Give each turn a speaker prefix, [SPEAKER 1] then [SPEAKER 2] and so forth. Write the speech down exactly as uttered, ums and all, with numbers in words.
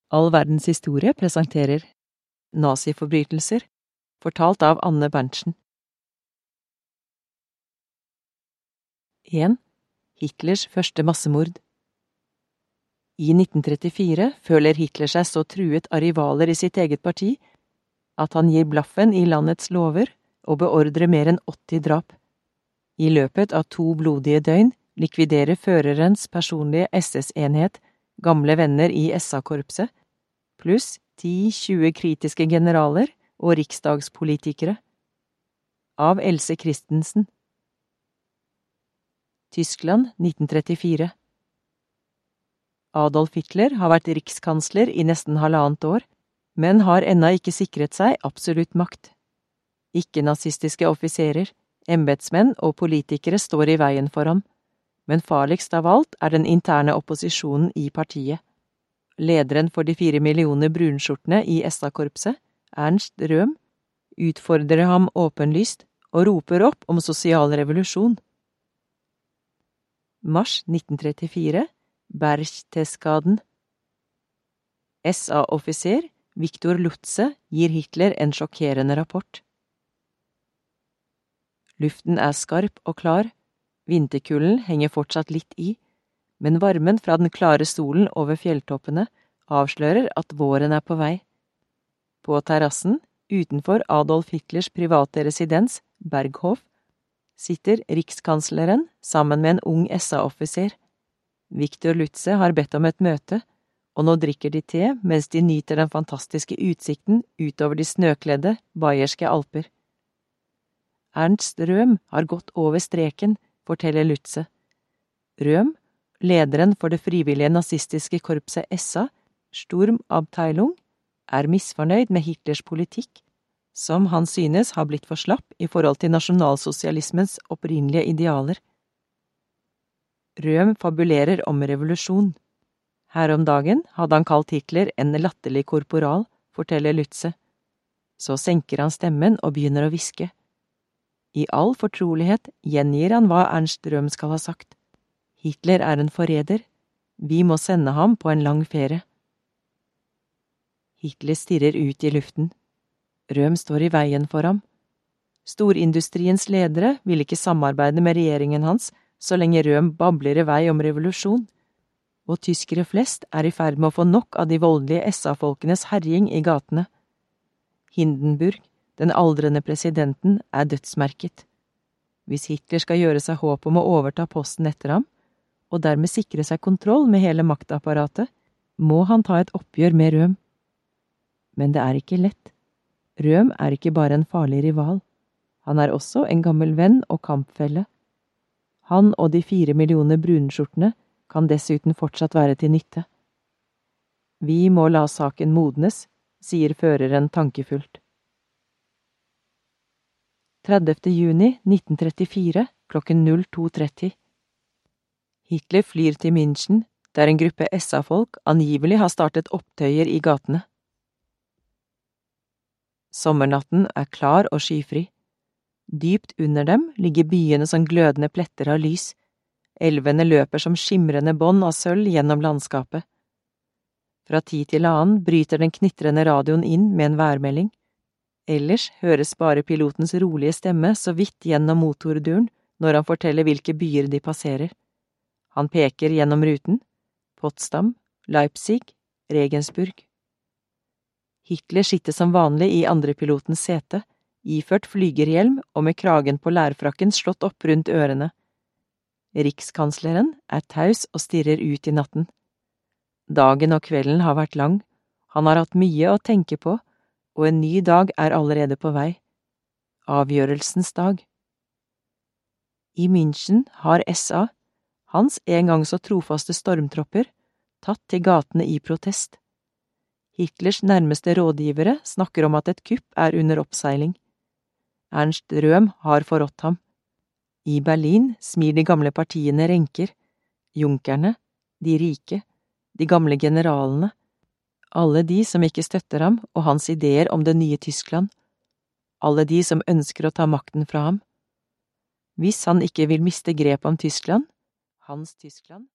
[SPEAKER 1] All verdens historie presenterer Naziforbrytelser, fortalt av Anne Berntsen. en. Hitlers første massemord. I nitten trettifire føler Hitler seg så truet av rivaler i sitt eget parti at han gir blaffen i landets lover og beordrer mer enn åtti drap. I løpet av to blodige døgn likviderer førerens personlige S S-enhet gamle venner i S A-korpset, pluss ti tjue kritiske generaler og riksdagspolitikere. Av Else Christensen. Tyskland nitten trettifire. Adolf Hitler har vært rikskansler i nesten halvannet år, men har ennå ikke sikret seg absolutt makt. Ikke-nazistiske offiserer, embetsmenn og politikere står i veien for ham, men farligst av alt er den interne opposisjonen i partiet. Lederen for de fire millioner brunskjortene i S A-korpset, Ernst Röhm, utfordrer ham åpenlyst og roper opp om sosial revolusjon. Mars nitten trettifire, Berchtesgaden. S A-offiser Viktor Lutze gir Hitler en sjokkerende rapport. Luften er skarp og klar, vinterkulden henger fortsatt litt i, men varmen fra den klare solen over fjelltoppene avslører at våren er på vei. På terrassen, utenfor Adolf Hitlers private residens, Berghof, sitter rikskansleren sammen med en ung S A-offiser. Viktor Lutze har bedt om et møte, og nå drikker de te mens de nyter den fantastiske utsikten utover de snøkledde bayerske alper. Ernst Röhm har gått over streken, forteller Lutze. Röhm, lederen for det frivillige nazistiske korpset S A, Sturmabteilung, er misfornøyd med Hitlers politikk, som han synes har blitt for slapp i forhold til nasjonalsosialismens opprinnelige idealer. Röhm fabulerer om revolusjon. Her om dagen hadde han kalt Hitler en latterlig korporal, forteller Lutze. Så senker han stemmen og begynner å hviske. I all fortrolighet gjengir han hva Ernst Röhm skal ha sagt. Hitler er en forræder. Vi må sende ham på en lang ferie. Hitler stirrer ut i luften. Röhm står i veien for ham. Storindustriens ledere vil ikke samarbeide med regjeringen hans så lenge Röhm babler i vei om revolusjon. Og tyskere flest er i ferd med å få nok av de voldelige S A-folkenes herjing i gatene. Hindenburg, den aldrende presidenten, er dødsmerket. Hvis Hitler skal gjøre seg håp om å overta posten etter ham, og dermed sikre seg kontroll med hele maktapparatet, må han ta et oppgjør med Röhm. Men det er ikke lett. Röhm er ikke bare en farlig rival. Han er også en gammel venn og kampfelle. Han og de fire millioner brunskjortene kan dessuten fortsatt være til nytte. Vi må la saken modnes, sier føreren tankefullt. tredivte juni nitten trettifire, klokken to tretti. Hitler flyr til München, der en gruppe S A-folk angivelig har startet opptøyer i gatene. Sommernatten er klar og skyfri. Dypt under dem ligger byene som glødende pletter av lys. Elvene løper som skimrende bånd av sølv gjennom landskapet. Fra tid til annen bryter den knitrende radioen inn med en værmelding. Ellers høres bare pilotens rolige stemme så vidt gjennom motorduren når han forteller hvilke byer de passerer. Han peker gjennom ruten. Potsdam, Leipzig, Regensburg. Hitler sitter som vanlig i andrepilotens sete, iført flygerhjelm og med kragen på lærfrakken slått opp rundt ørene. Rikskansleren er taus og stirrer ut i natten. Dagen og kvelden har vært lang, han har hatt mye å tenke på, og en ny dag er allerede på vei. Avgjørelsens dag. I München har S A, hans en gang så trofaste stormtropper, tatt til gatene i protest. Hitlers nærmeste rådgivere snakker om at et kupp er under oppseiling. Ernst Röhm har forrådt ham. I Berlin smir de gamle partiene renker, junkerne, de rike, de gamle generalene, alle de som ikke støtter ham og hans ideer om det nye Tyskland, alle de som ønsker å ta makten fra ham. Hvis han ikke vil miste grep om Tyskland, hans Tyskland,